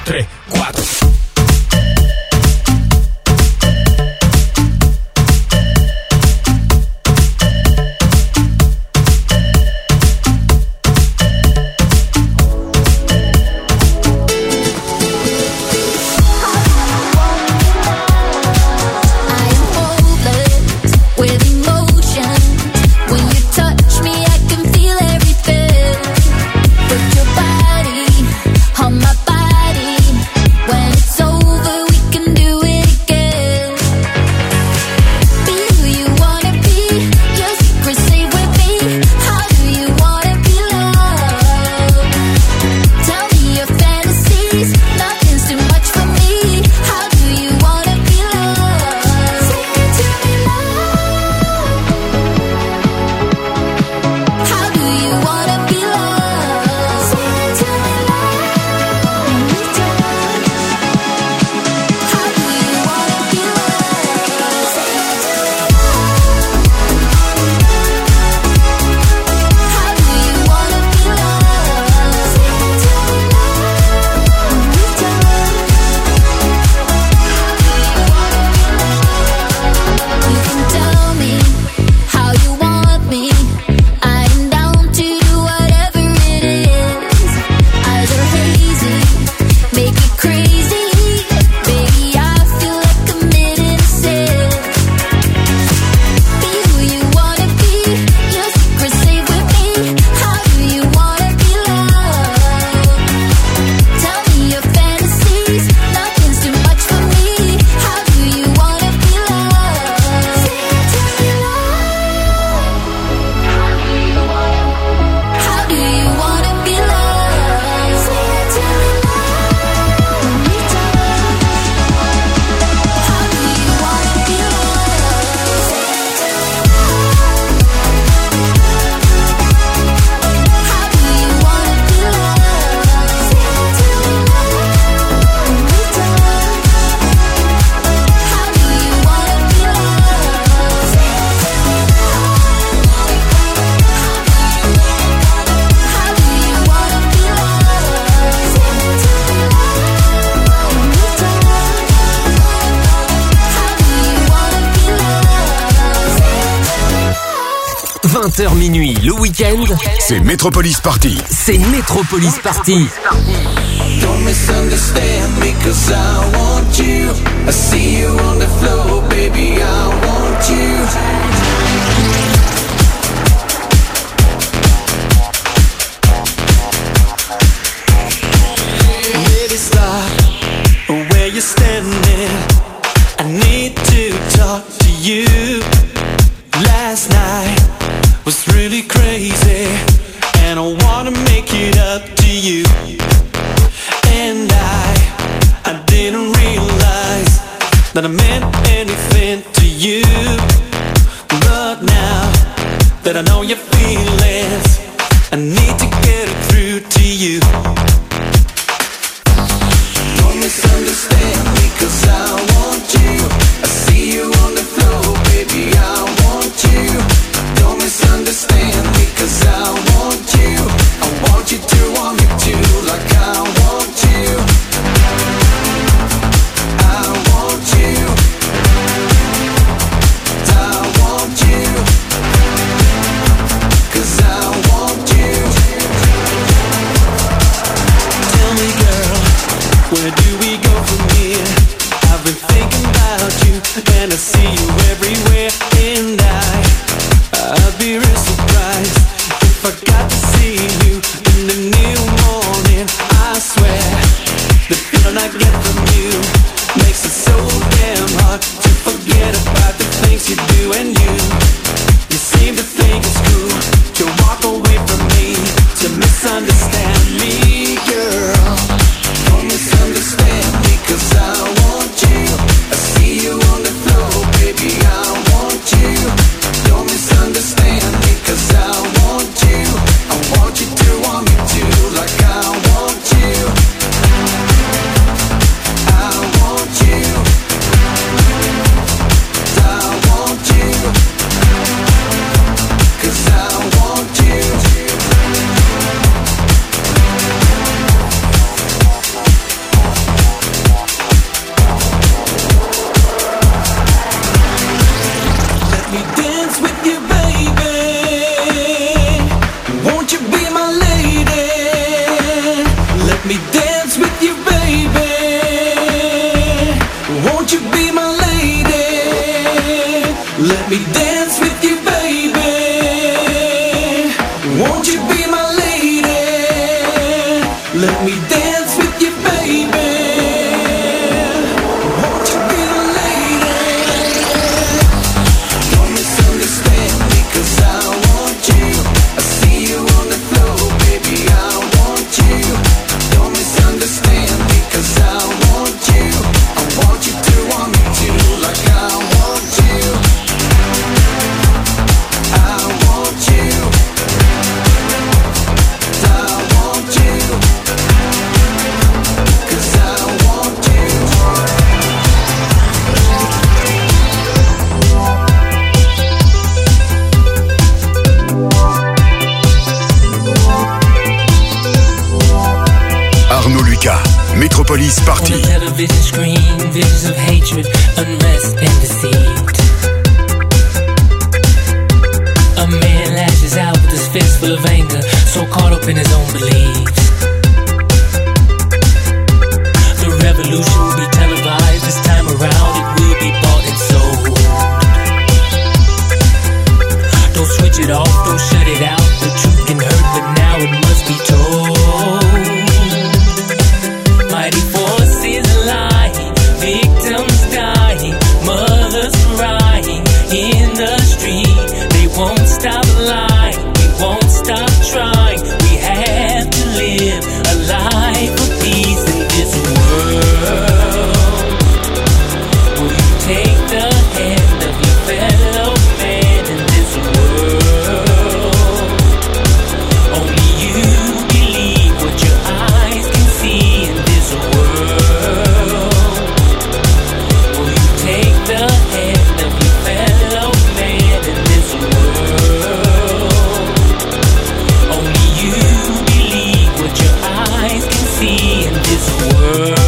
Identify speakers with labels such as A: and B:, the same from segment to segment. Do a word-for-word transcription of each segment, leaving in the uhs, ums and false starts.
A: tre, quattro.
B: vingt heures minuit le week-end,
C: c'est Metropolis Party.
B: C'est Metropolis Party.
D: Don't misunderstand me cause I want you. I see you on the floor, baby, I want you. Baby, stop where you're standing. I need to talk to you. Last night was really crazy, and I wanna make it up to you. And I, I didn't realize that I meant anything to you. But now that I know your feelings, I need to get it through to you. Don't misunderstand me cause I want you. I see you on the floor, baby, I want you. Don't misunderstand me cause I want you. I want you to want me too, like I want you. I want you. I want you. Cause I want you. Tell me, girl, where do we go from here? I've been thinking about you, and I see you everywhere. And I, I'd be real surprised if I got to see you in the new morning. I swear, the feeling I get from you makes it so damn hard to forget about the things you do. And you, you seem to think it's cool to walk away from me, to misunderstand me, girl. Don't misunderstand me cause I want you. I see you on the floor, baby, Let me dance with you, baby. Won't you be the lady? Don't misunderstand me, 'cause I want you. I see you on the floor, baby, I want you. Don't misunderstand me, 'cause I want you. I want you to want me too, like I want you. I want you. I want you. 'Cause I want you.
C: Arnaud Lucas, Metropolis Party.
A: On the television screen, visions of hatred, unrest, and deceit. A man lashes out with his fist full of anger, so caught up in his own beliefs. The revolution will be televised this time around. It will be bought and sold. Don't switch it off, don't shut it out. The truth can hurt, but now it must be told. Mighty forces lying, victims dying, mothers crying in the street. They won't stop lying, we won't stop trying. We have to live a life of peace in this world. Will you take the hand of your fellow man in this world? Only you believe what your eyes can see in this world. Will you take the hand of your fellow man in this world? Only you believe what your eyes can see in this world.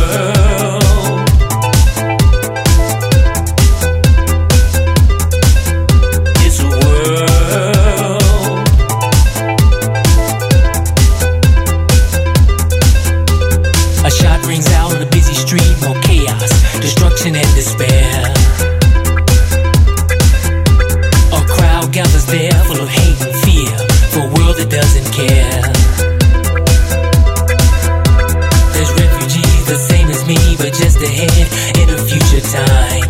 A: This world. A shot rings out on a busy street, more chaos, destruction and despair. A crowd gathers there full of hate and fear for a world that doesn't care. There's refugees the same as me, but just ahead in a future time.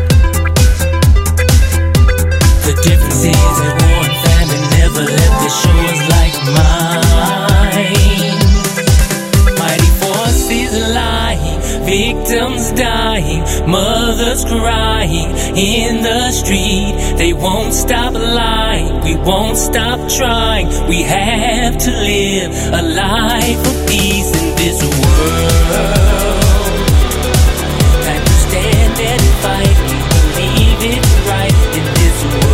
A: The difference is that war and famine never left the shores like mine. Mighty forces lying, victims dying, mothers crying in the street. They won't stop lying, we won't stop trying. We have to live a life of peace in this world. Time to stand and fight, we believe it's right in this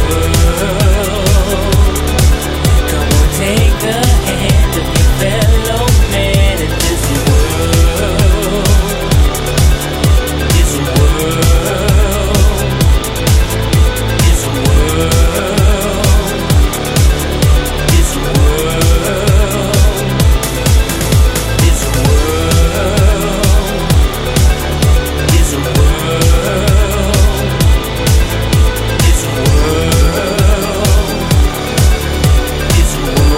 A: world. Come on, take the hand of your fellow man in this world. This world. This world. This world. This world. This world. This world. This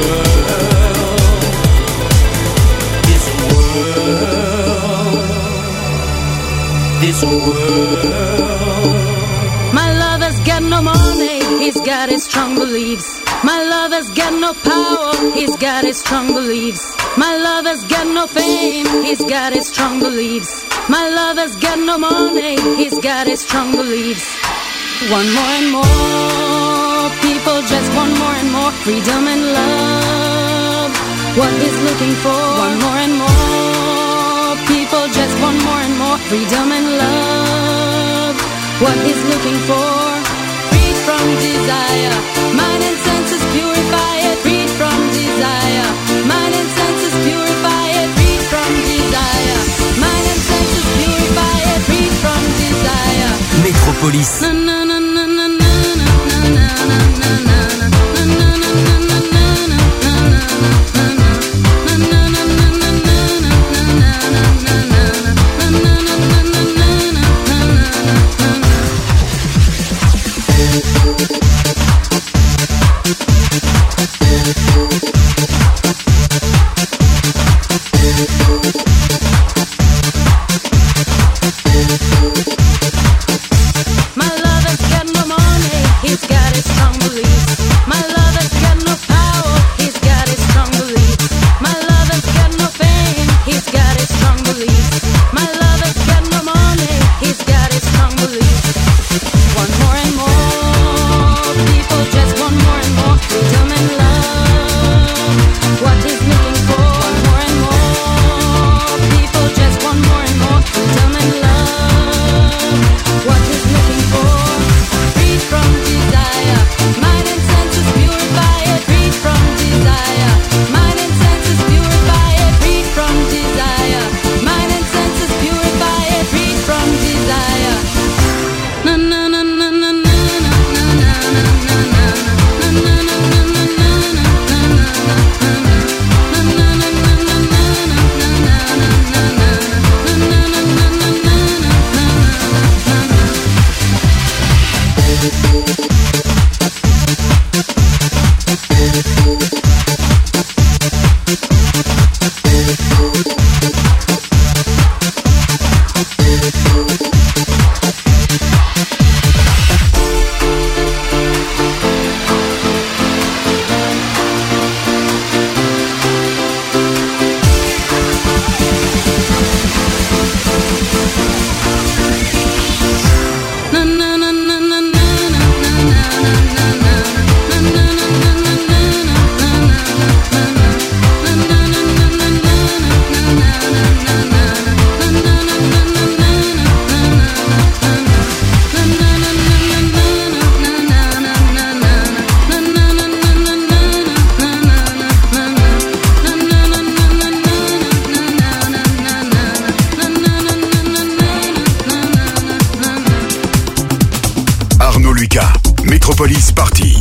A: world. This world.
E: My lover's got no money, he's got his strong beliefs. My lover's got no power, he's got his strong beliefs. My lover's got no fame, he's got his strong beliefs. My lover's got no money, he's got his strong beliefs. One more and more, people just want more and more freedom and love. What he's looking for, one more and more, people just want more and more freedom and love. What he's looking for, freed from desire, mind and senses purify it. Freed from desire, mind and senses purify it. Freed from desire, mind and senses purify it. Freed from desire.
B: Metropolis.
E: Na, na, na, na, na, na, na, na, na, na, na, na, na, na, na, na,
D: We'll be right back.
C: Metropolis Party.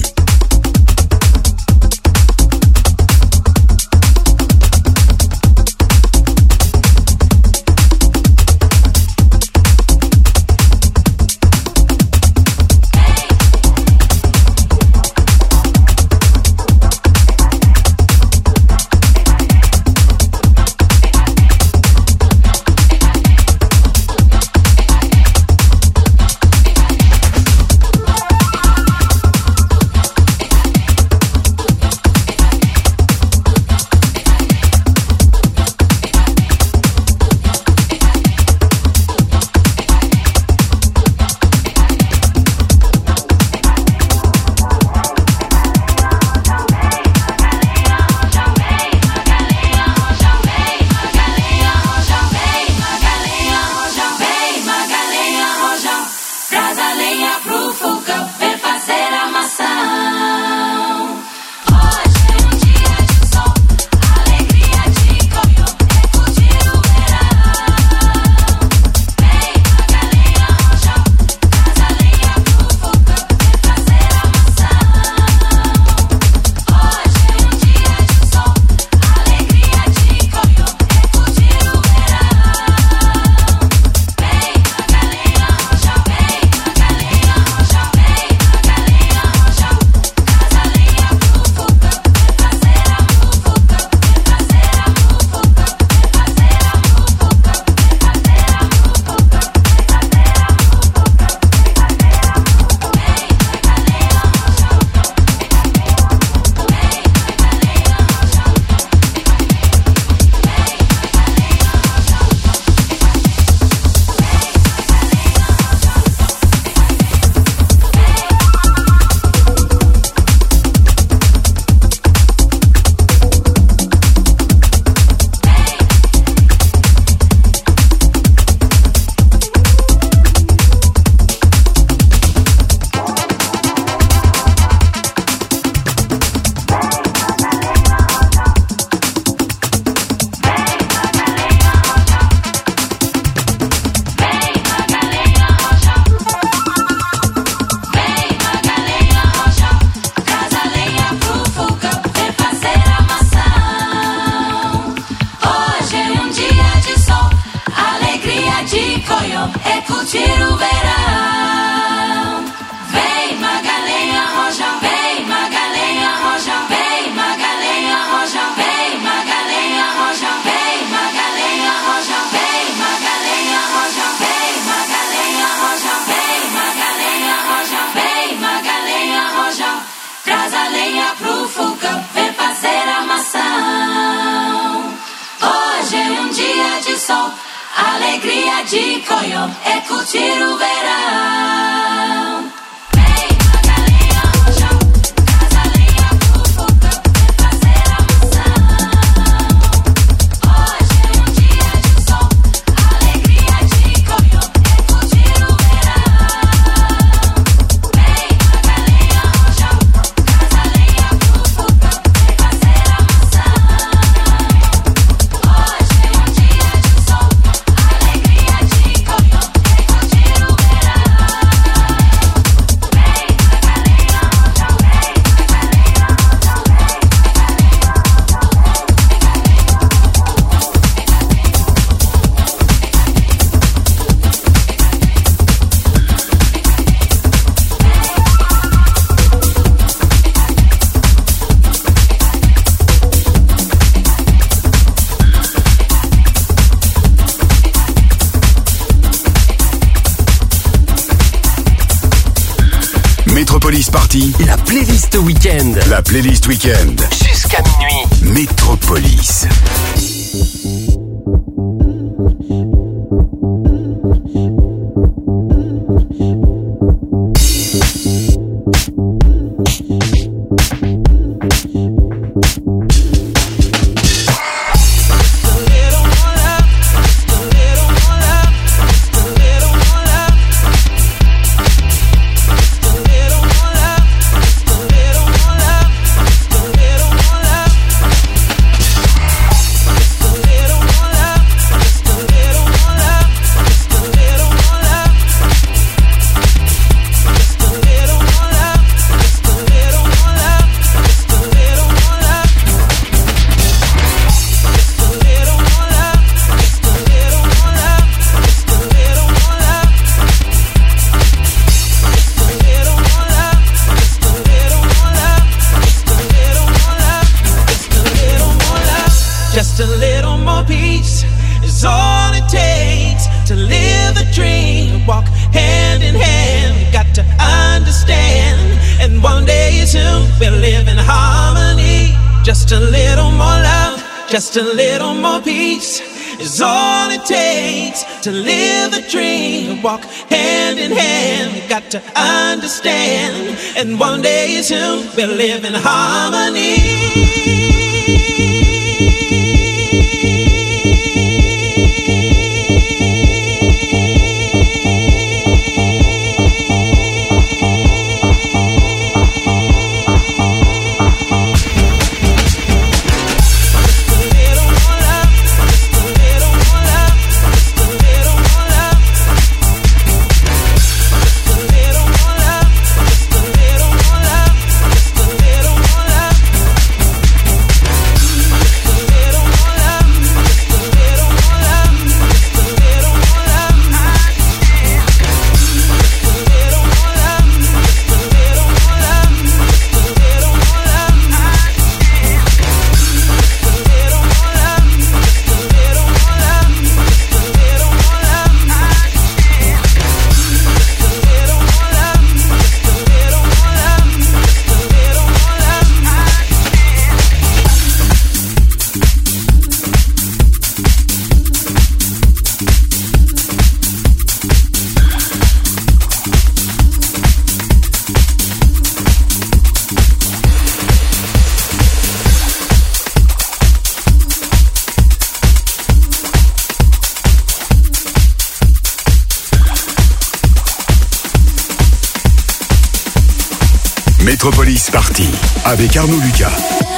F: Alegria de Coió é curtir o verão.
C: Metropolis Party,
B: la playlist week-end.
C: La playlist week-end.
B: Jusqu'à minuit.
C: Metropolis.
D: just a little more love, just a little more peace is all it takes to live the dream. Walk hand in hand, we got to understand, and one day soon we'll live in harmony.
C: Metropolis Party avec Arnaud Lucas.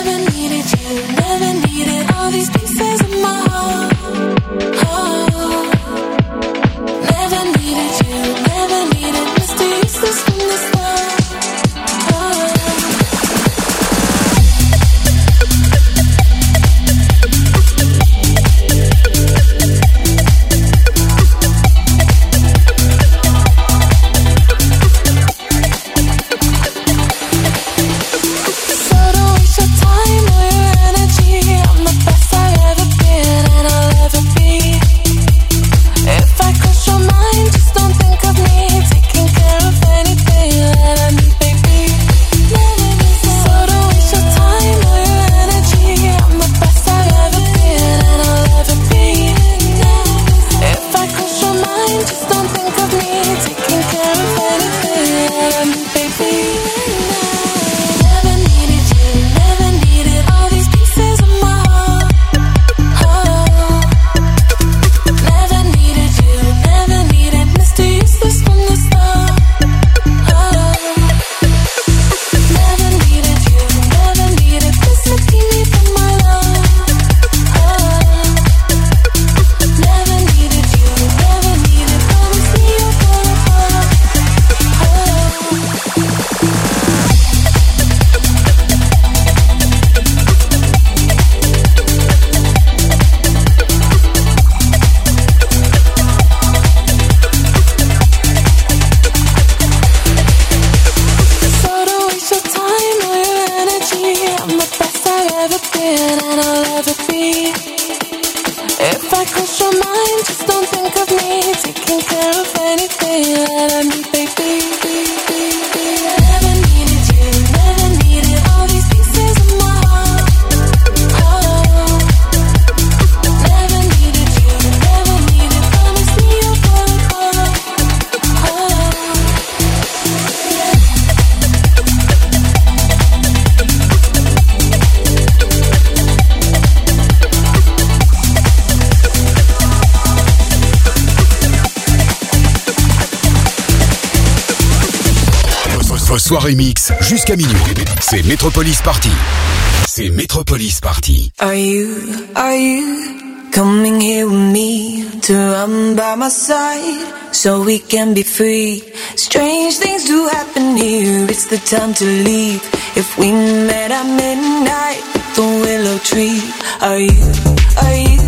C: Soirée mix jusqu'à minuit. C'est Metropolis Party. C'est Metropolis Party.
G: Are you, are you coming here with me to run by my side so we can be free? Strange things do happen here. It's the time to leave. If we met at midnight at the willow tree. Are you, are you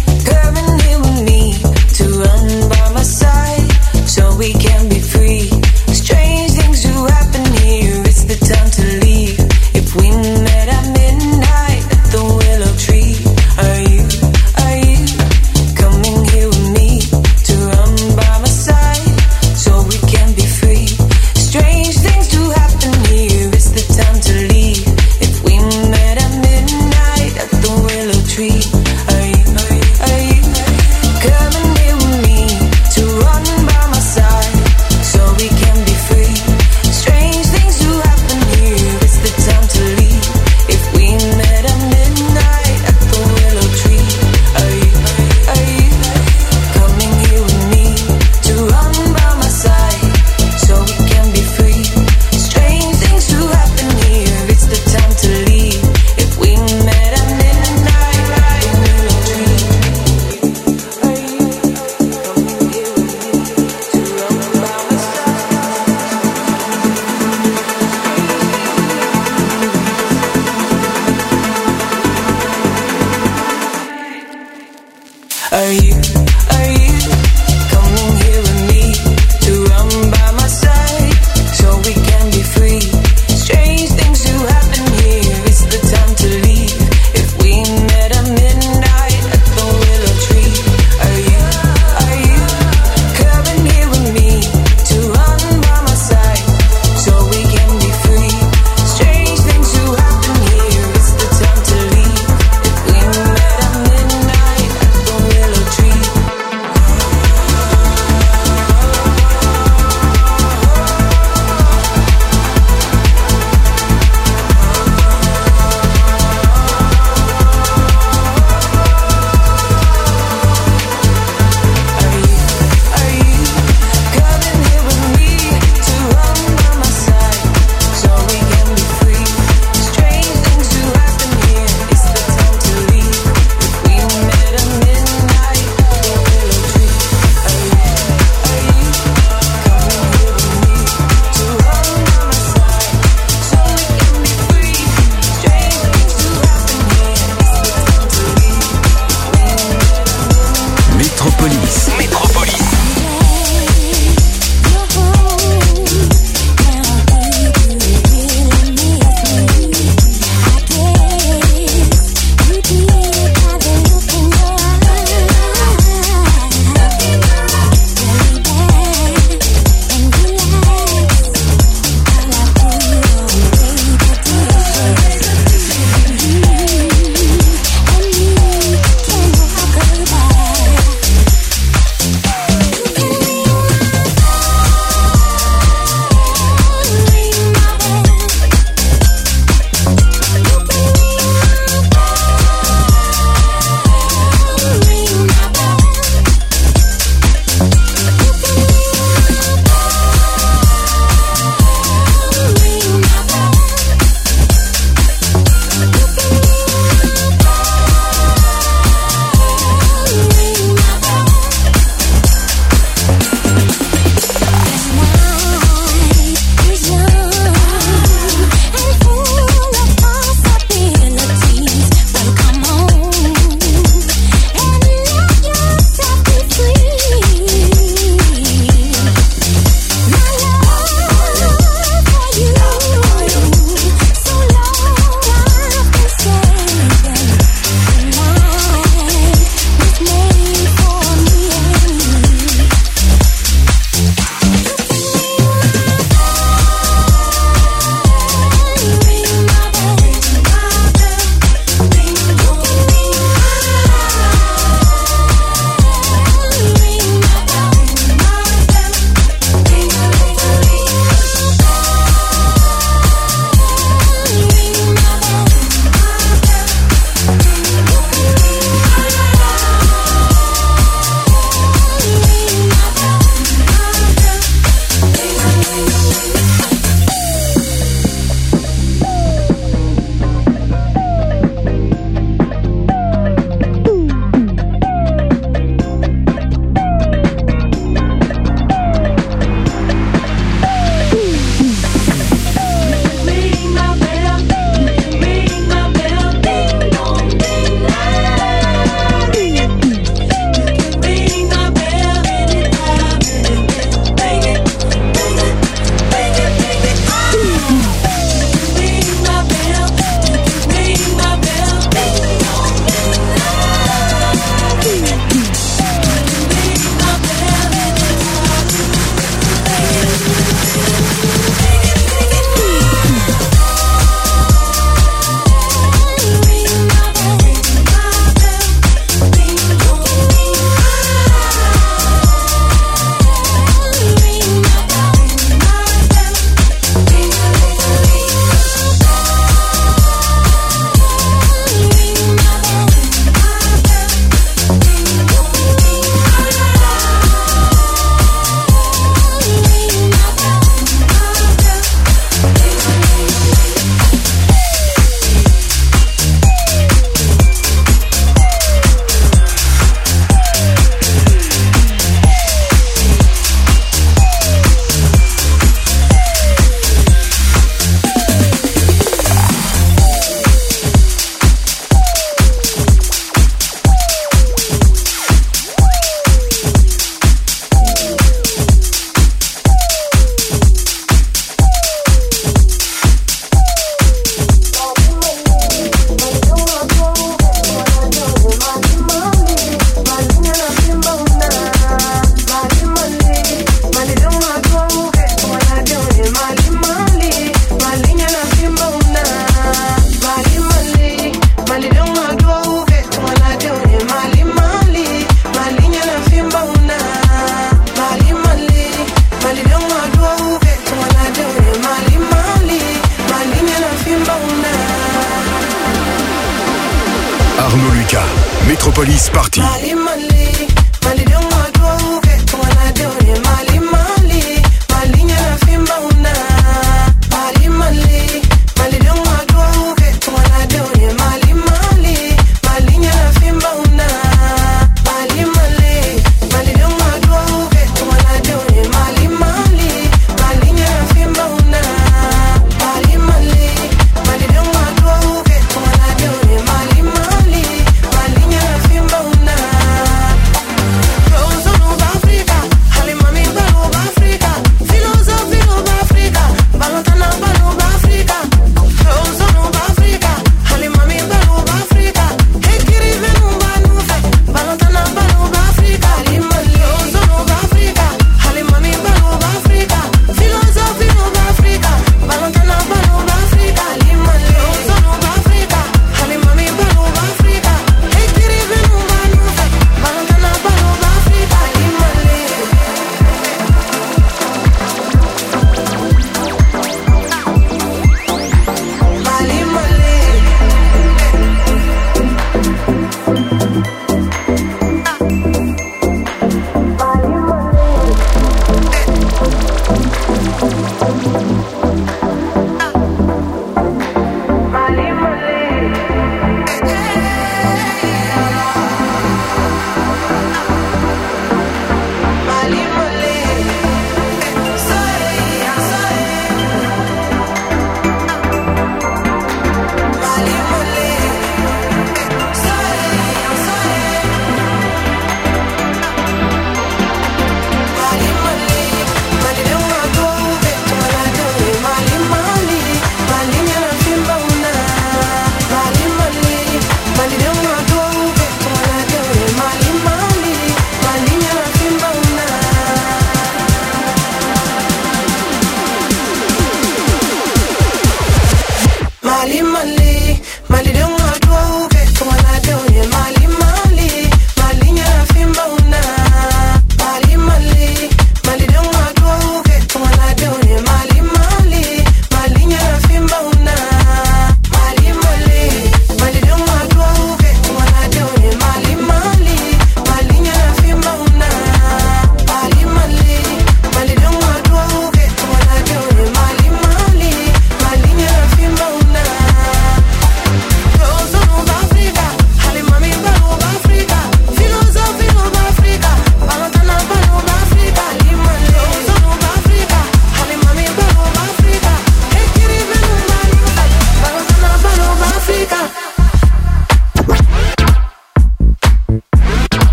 G: coming here with me to run by my side so we can be free? Strange things do happen here. It's the time to leave. If we met at midnight at the willow tree. Are you, are you coming here with me to run by my side so we can be free? Strange things do happen here. It's the time to leave. If we met at midnight.
B: Métropolis. Métropolis.
C: Métropolis Party.
G: Mali,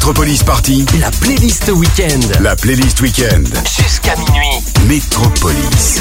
C: Metropolis Party,
B: la playlist week-end.
C: La playlist week-end.
B: Jusqu'à minuit.
C: Metropolis.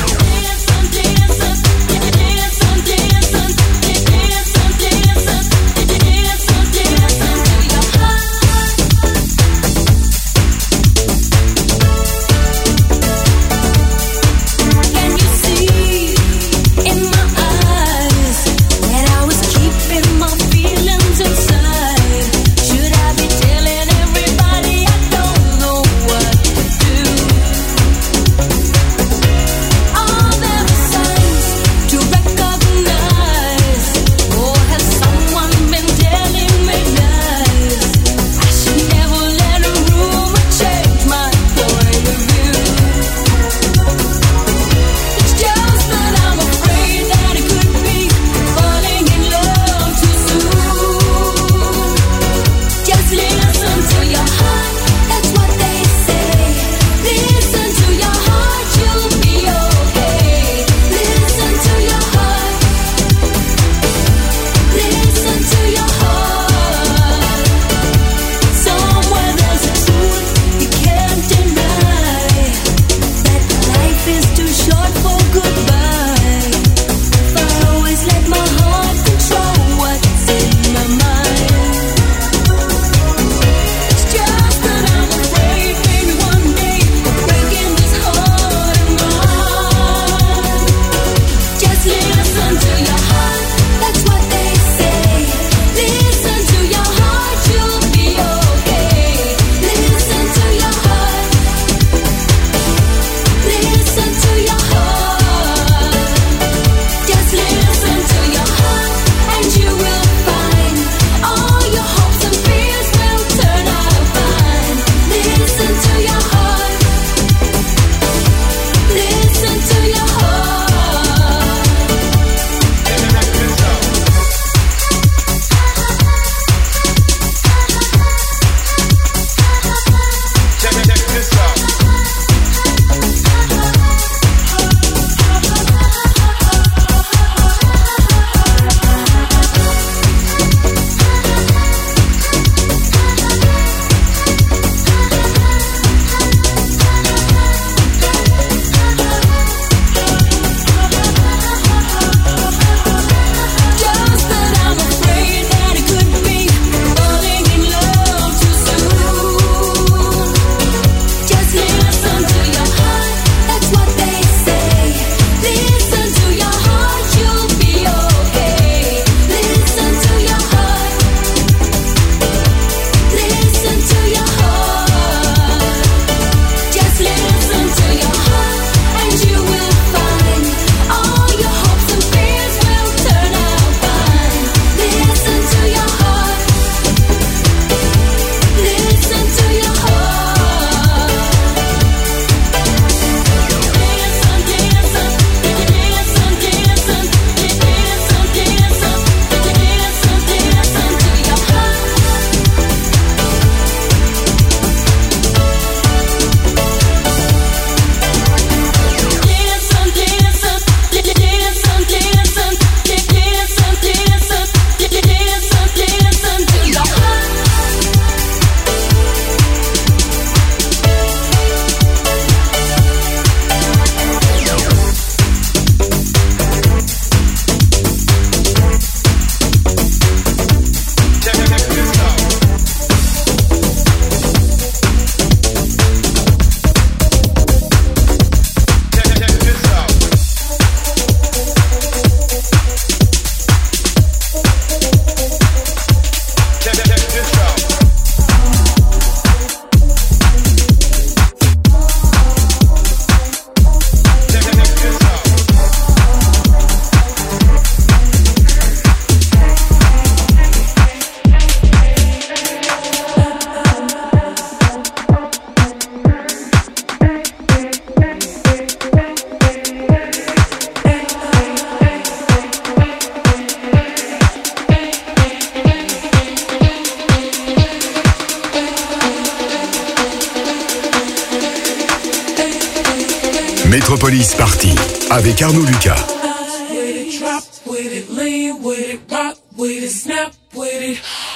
C: Metropolis Party avec Arnaud Lucas.
H: With it, drop with it, lean with it, rock with it, snap with it.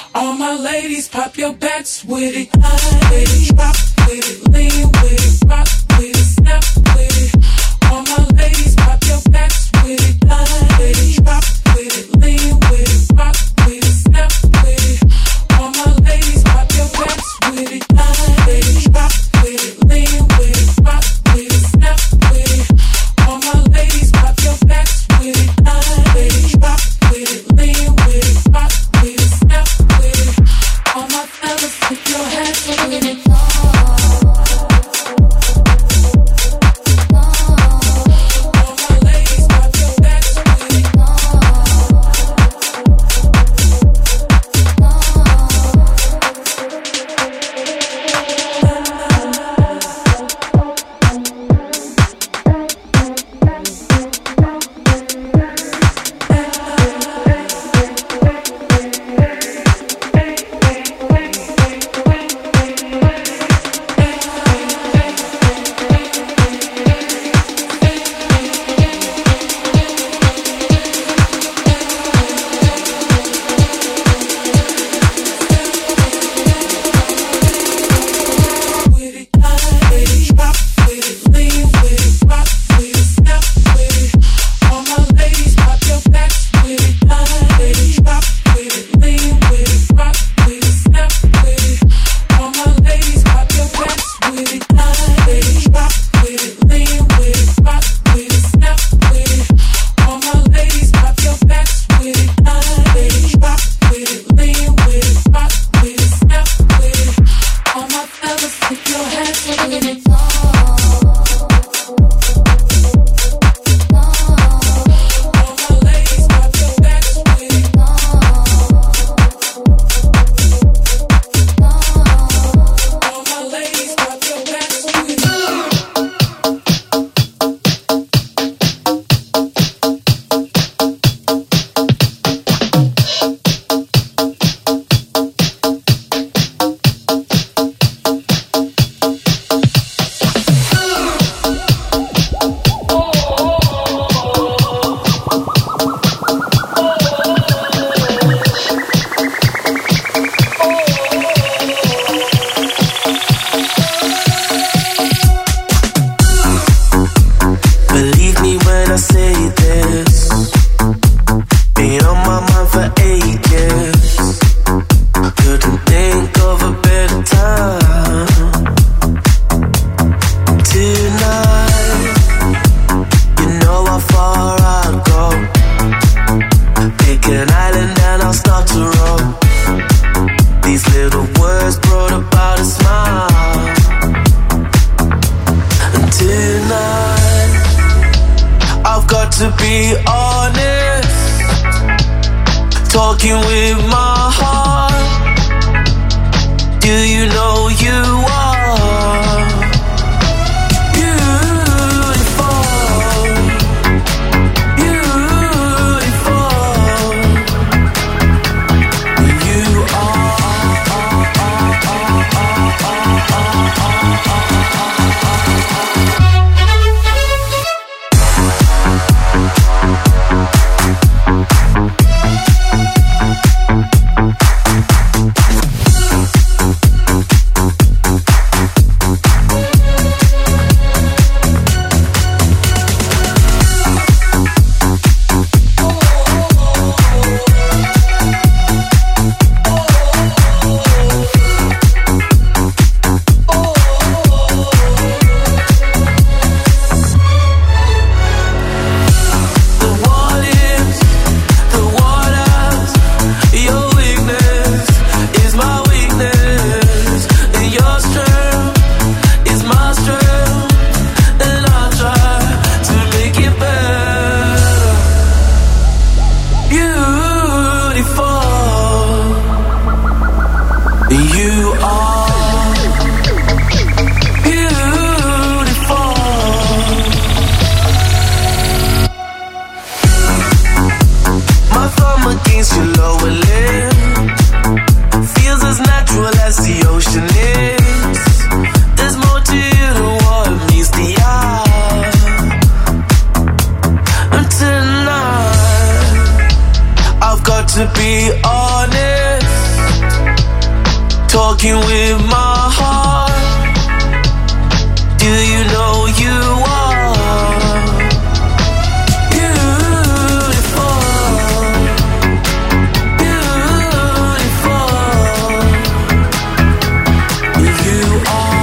H: All my ladies, pop your backs with it. With it, drop with it, lean with it, rock with it, snap with it. All my ladies, pop your backs with it. With it, drop with it, lean with it, rock with it, snap with it. All my ladies, pop your backs with it. With it, drop with it, lean with it, rock with it, snap with it. All my ladies, pop your backs with it. With it, drop with it, lean with it, rock with it, snap with it. All my fellas, put your hands with it.
D: to be honest, talking with my heart. Do you know you are beautiful, beautiful. You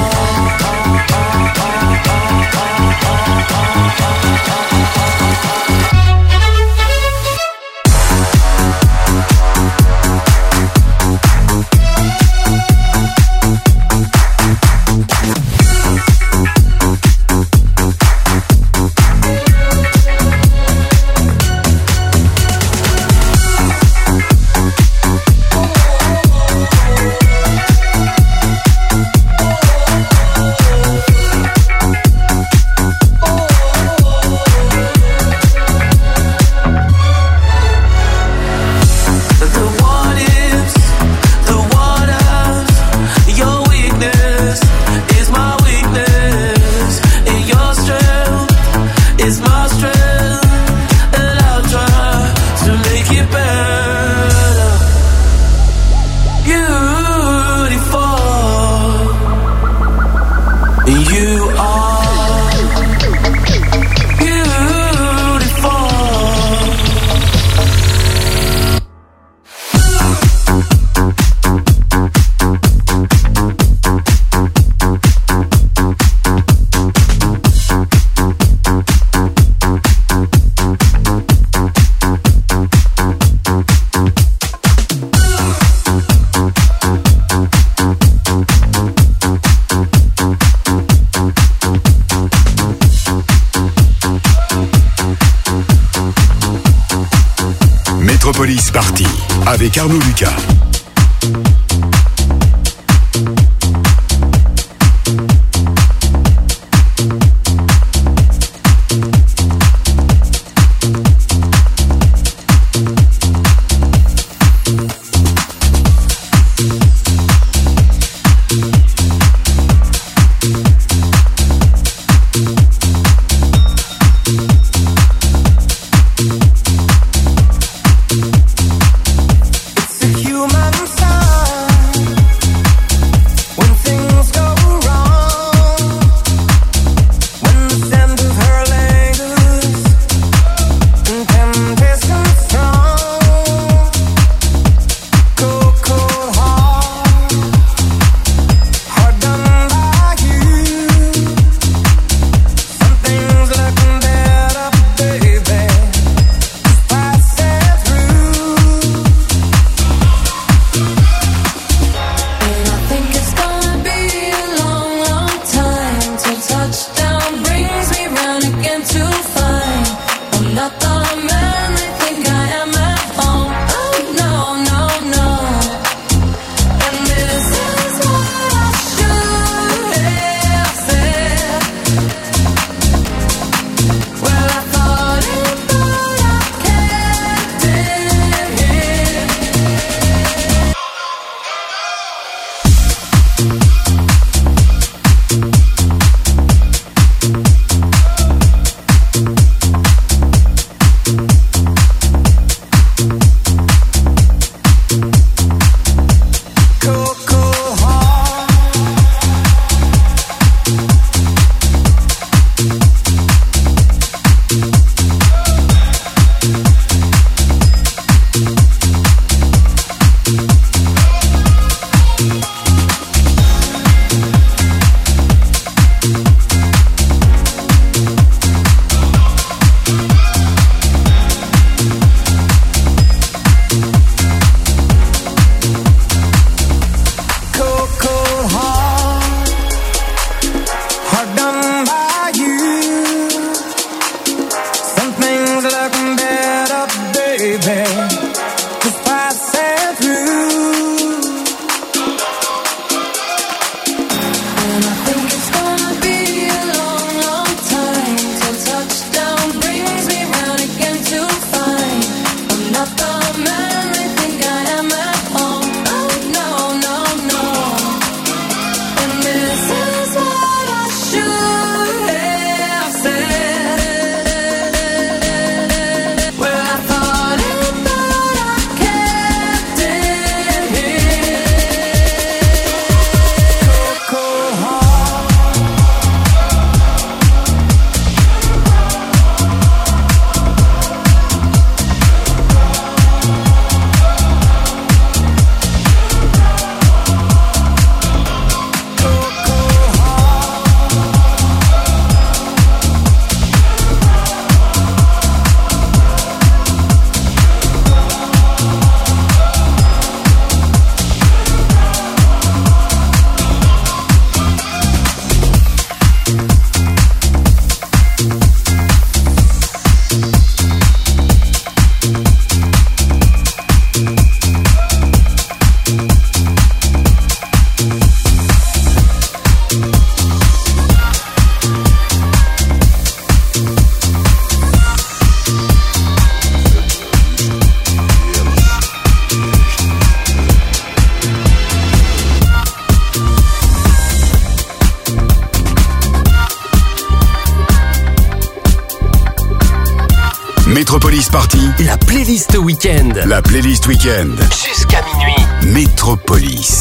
C: Metropolis Party avec Arnaud Lucas.
D: human
C: Metropolis Party,
B: la playlist week-end.
C: La playlist week-end.
B: Jusqu'à minuit.
C: Metropolis.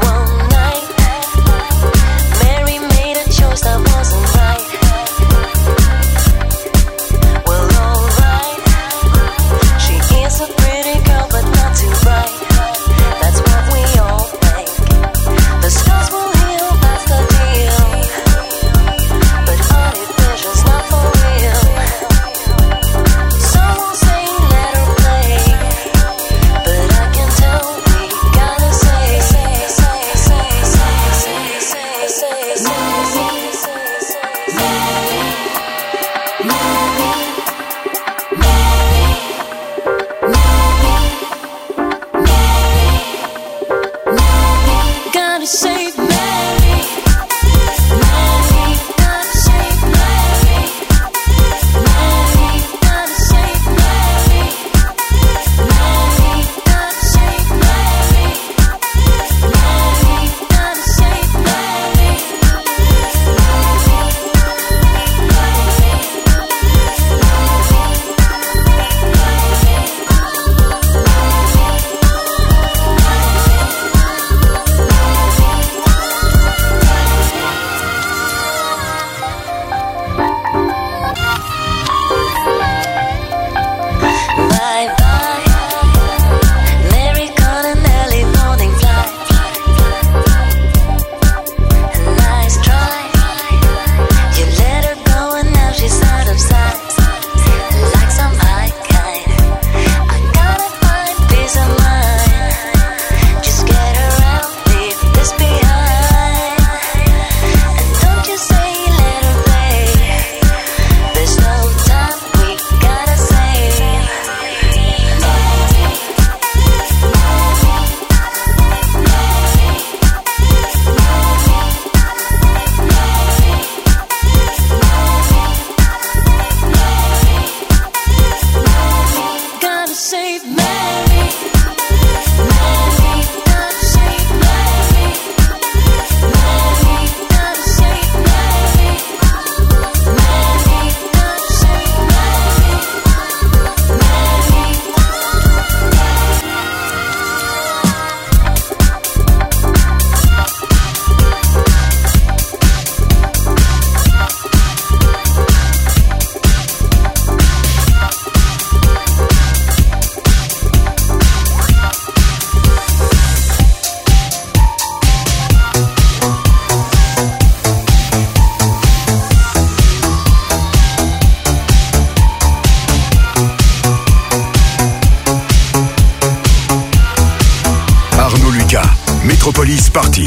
C: Metropolis Party.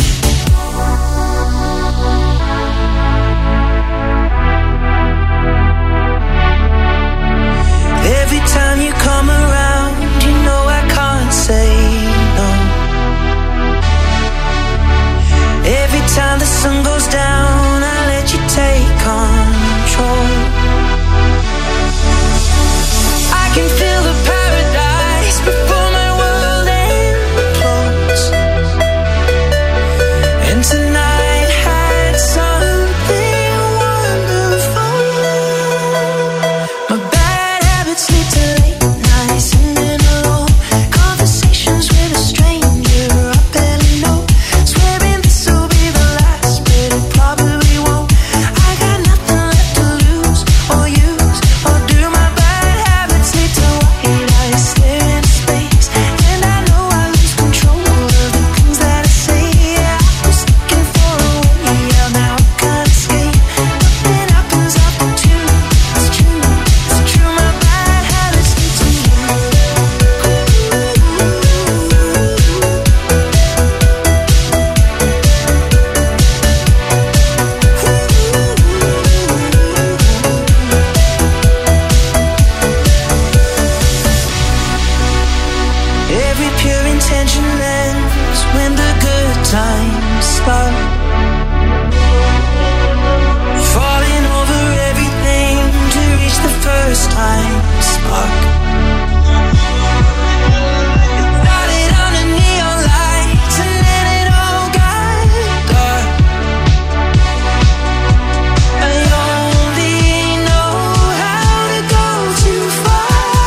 I: Every time you come around, you know I can't say no. Every time the sun goes down, I let you take control. I can feel the paradise before my world implodes. And tonight had something wonderful. My bad habits lead to late nights sitting alone. Conversations with a stranger I barely know. Swearing this will be the last, but it probably won't. I got nothing left to lose or use or do. My bad habits lead to white eyes stare into space, and I know I lose control of the things that I say. Yeah, I was looking for a way out, now I can't escape. Nothing happens after two. It's true, it's true. My bad habits lead to you. Every pure intention ends when the good times start. Falling over everything to reach the first time spark. It started under neon lights and then it all got dark. I only know how to go too far.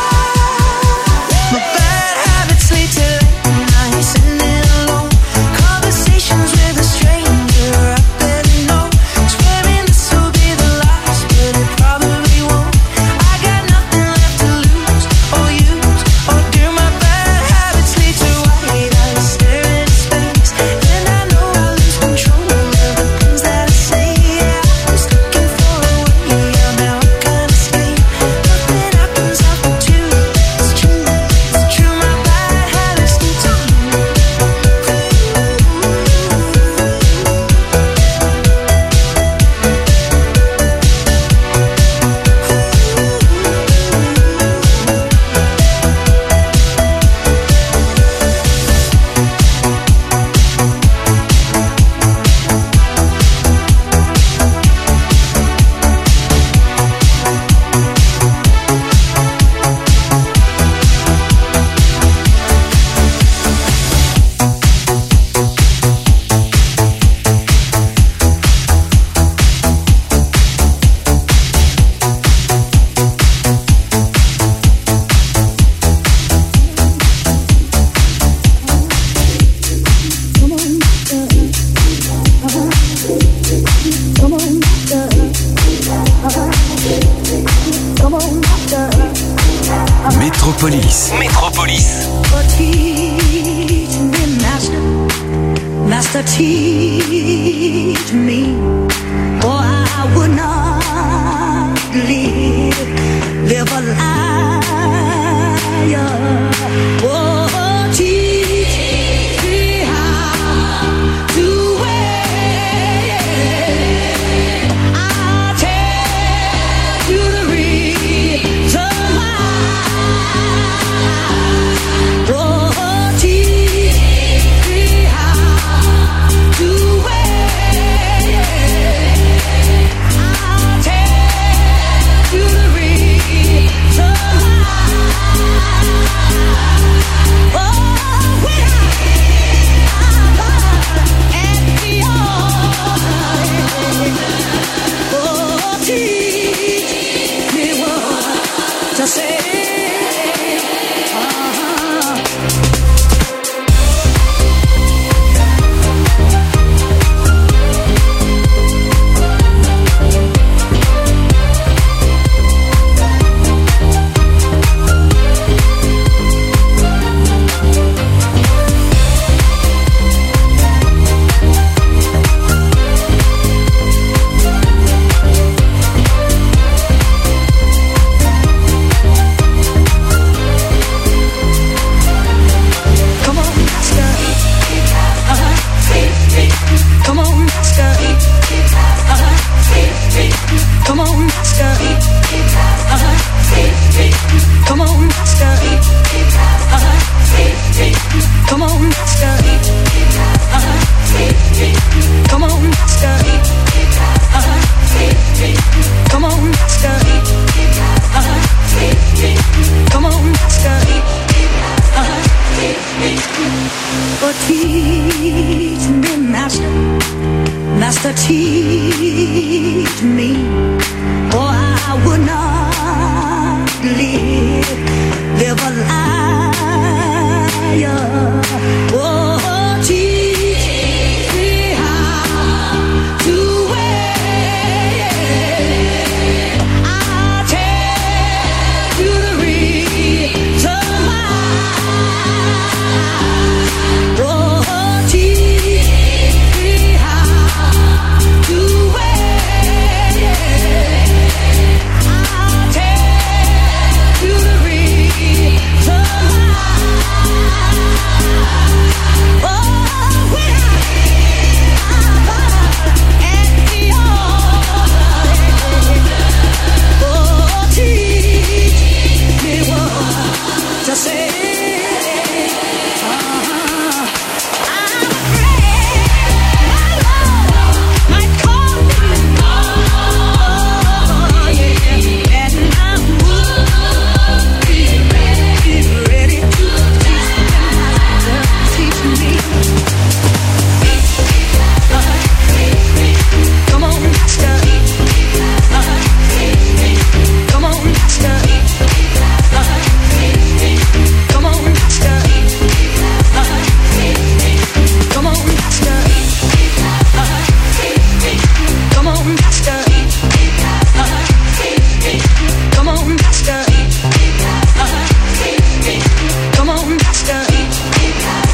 B: Métropolis. Métropolis.
J: Oh, teach me, Master, Master, teach me, or I would not live, live a liar. Oh, teach me how to wait. I'll tell you the reason why. Oh, teach me how to wait. I'll tell you the reason why. Oh, when I at the altar, oh, teach me what to say. Uh-huh. Come on, Master. Uh-huh. Come on, Master. Uh-huh. Come on, Master. Uh-huh. Come on, Master. Uh-huh. Come on, Master. Uh-huh. Come on, Master. Uh-huh. Come on, Master. Uh-huh. Come on, Master. Uh-huh. Oh, teach me, Master, Master, teach me, or I would not live, live a liar.